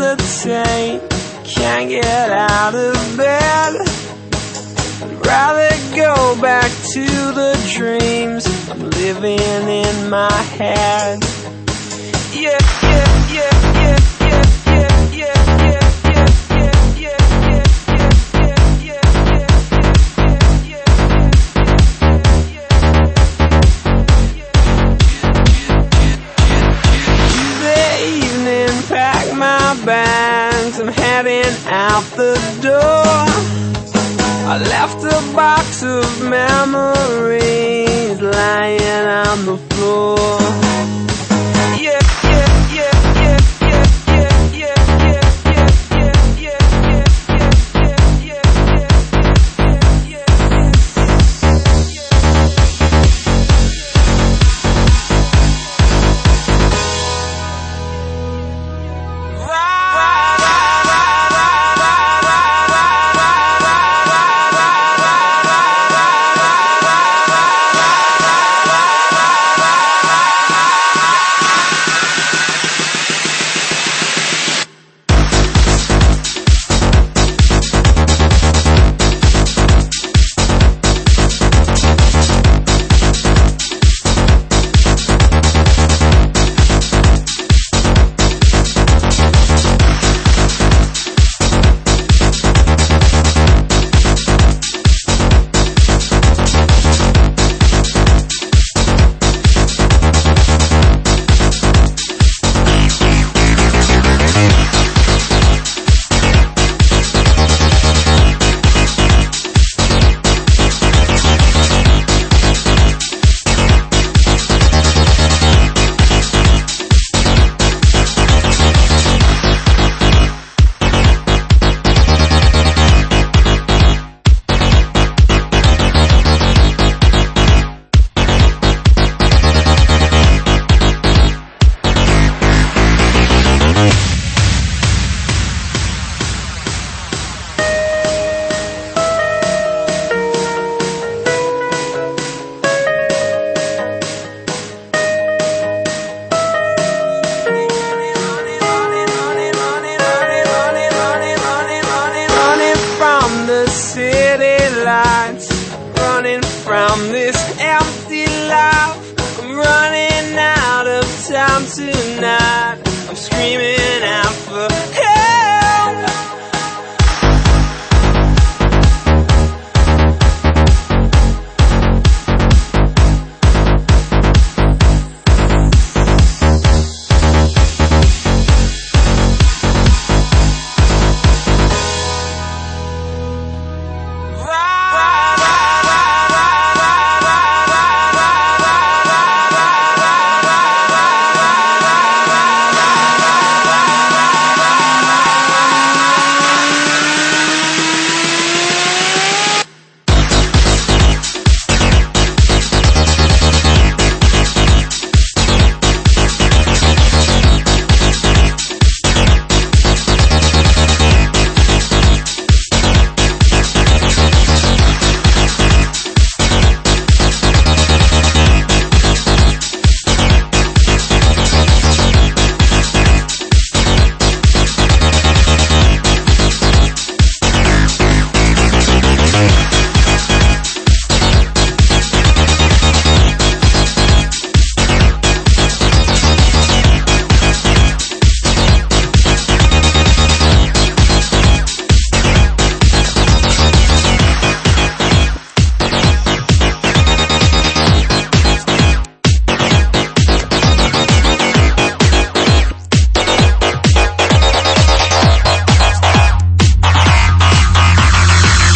meditate, can't get out of bed. I'd rather go back to the dreams I'm living in my head. Yeah, yeah, yeah, yeah, yeah, yeah, yeah, yeah, yeah, bags, I'm heading out the door. I left a box of memories lying on the floor. Yeah, yeah, yeah, yeah, yeah, yeah, yeah, yeah, running from this empty life. I'm running out of time tonight. I'm screaming